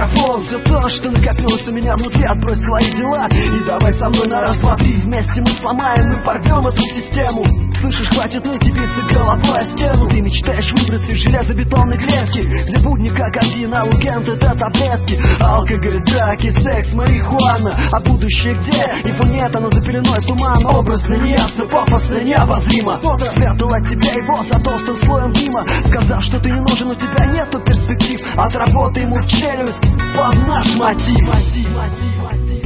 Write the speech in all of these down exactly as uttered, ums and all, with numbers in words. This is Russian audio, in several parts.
микрофон. Все то, что накопилось у меня внутри, отбрось свои дела и давай со мной на раз, два, три. Вместе мы сломаем и порвем эту систему. Слышишь, хватит ныть и биться головой о стену. Ты мечтаешь выбраться из железобетонной клетки, где будни как один, а уикенд это таблетки. Алкоголь, драки, секс, марихуана. А будущее где? Его нет, оно за пеленой туман. Образно, неясно, пафосно, необозримо. Спрятал от тебя его за толстым слоем дыма, сказав, что ты не нужен, у тебя нету перспектив. Отработай ему в челюсть под наш мотив. Мотив, мотив, мотив.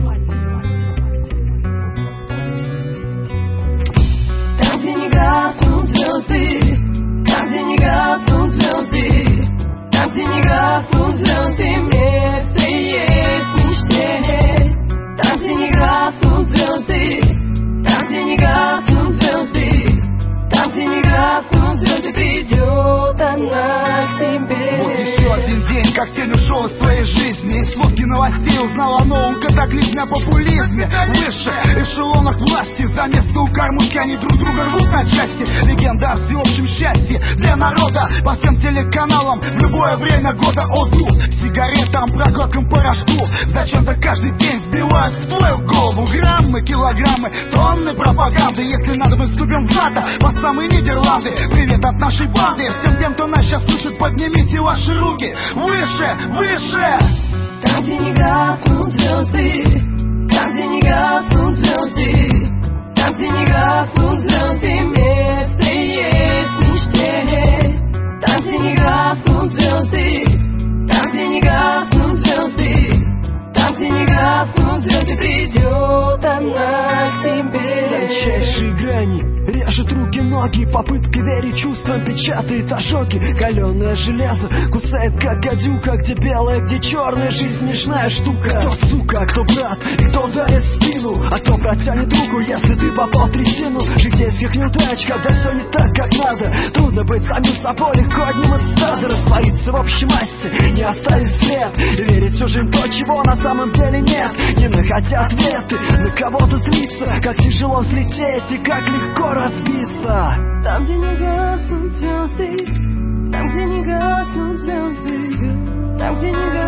Там, где не гаснут звезды, там, где не гаснут звезды, там, где не гаснут звезды, место есть в мечте. Там, где не гаснут звезды, там, где не гаснут звезды, там, где не гаснут звезды, придет она к тебе. Вот еще один день, как тень ушел из твоей жизни. Из сводки новостей узнал о новом катаклизме, о популизме. Выше эшелонах власти, за место у кормушки они друг друга рвут на части. Легенда о всеобщем счастье для народа по всем телеканалам в любое время года. О, дух, сигаретам, прокладкам, порошку. Зачем-то каждый день вбивают в твою голову граммы, килограммы, тонны пропаганды. Если надо, мы вступим в НАТО по самые Нидерланды. Привет от нашей банды всем тем, кто нас сейчас слышит, поднимите ваши руки выше, выше. Там, где не гаснут звезды, там, где не гаснут звезды, там, где не гаснут звезды, место есть в мечте. Там, где не гаснут звезды, там, где не гаснут звезды, там, где не гаснут звезды, придет она к тебе. Тончайшие грани режет руки, ноги, попытка верить чувствам печатает ожоги. Каленое железо кусает как гадюка, где белая, где черная, жизнь смешная штука. Кто сука, а кто брат, и кто ударит в спину, а кто протянет руку, если ты попал в трясину житейских неудач, когда все не так, как надо. Трудно быть самим собой, легко одним из стада раствориться в общей массе, не оставить след, верить чужим то, чего на самом деле нет, не находя ответы, на кого-то злиться, как тяжело взлететь и как легко разбиться. Там, где не гаснут звезды, там, где не гаснут звезды, там, где не гаснут